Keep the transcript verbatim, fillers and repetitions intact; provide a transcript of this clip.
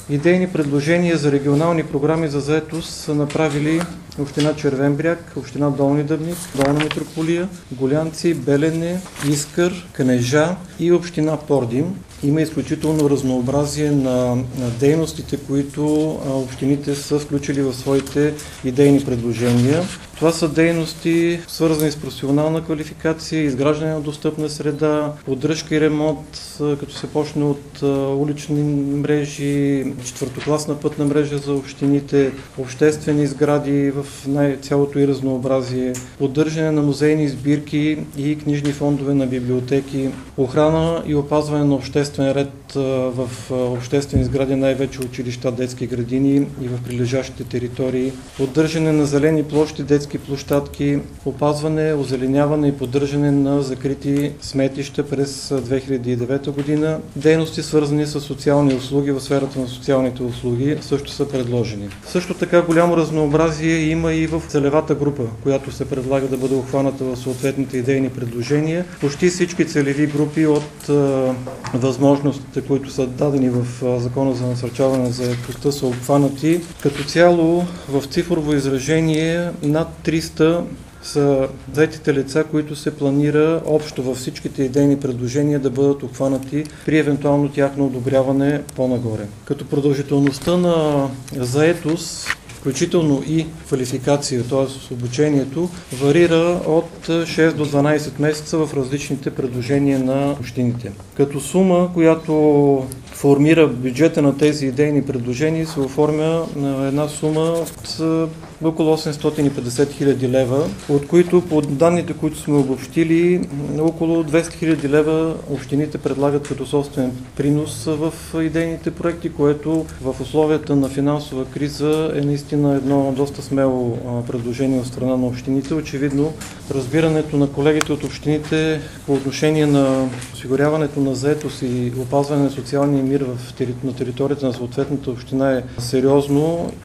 Идейни предложения за регионални програми за заетост са направили община Червен бряг, община Долни Дъбник, Долна Митрополия, Гулянци, Белене, Искър, Кнежа и община Пордим. Има изключително разнообразие на дейностите, които общините са включили в своите идейни предложения. Това са дейности, свързани с професионална квалификация, изграждане на достъпна среда, поддръжка и ремонт, като се почне от улични мрежи, четвъртокласна пътна мрежа за общините, обществени сгради в най-цялото и разнообразие, поддържане на музейни сбирки и книжни фондове на библиотеки, охрана и опазване на обществен ред в обществени сгради, най-вече училища, детски градини и в прилежащите територии, поддържане на зелени площи, детски площадки, опазване, озеленяване и поддържане на закрити сметища през две хиляди и девета година. Дейности, свързани с социални услуги в сферата на социалните услуги, също са предложени. Също така голямо разнообразие има и в целевата група, която се предлага да бъде обхваната в съответните идейни предложения. Почти всички целеви групи от а, възможностите, които са дадени в а, Закона за насърчаване на заетостта, са обхванати. Като цяло в цифрово изражение над триста са заетите лица, които се планира общо във всичките идейни предложения да бъдат обхванати при евентуално тяхно одобряване по-нагоре. Като продължителността на заетост, включително и квалификация, т.е. обучението, варира от шест до дванадесет месеца в различните предложения на общините. Като сума, която формира бюджета на тези идейни предложения, се оформя на една сума от около осемстотин и петдесет хиляди лева, от които по данните, които сме обобщили, около двеста хиляди лева общините предлагат като собствен принос в идейните проекти, което в условията на финансова криза е наистина едно доста смело предложение от страна на общините. Очевидно, разбирането на колегите от общините по отношение на осигуряването на заетост и опазване на социалния мир в, на територията на съответната община е сериозно.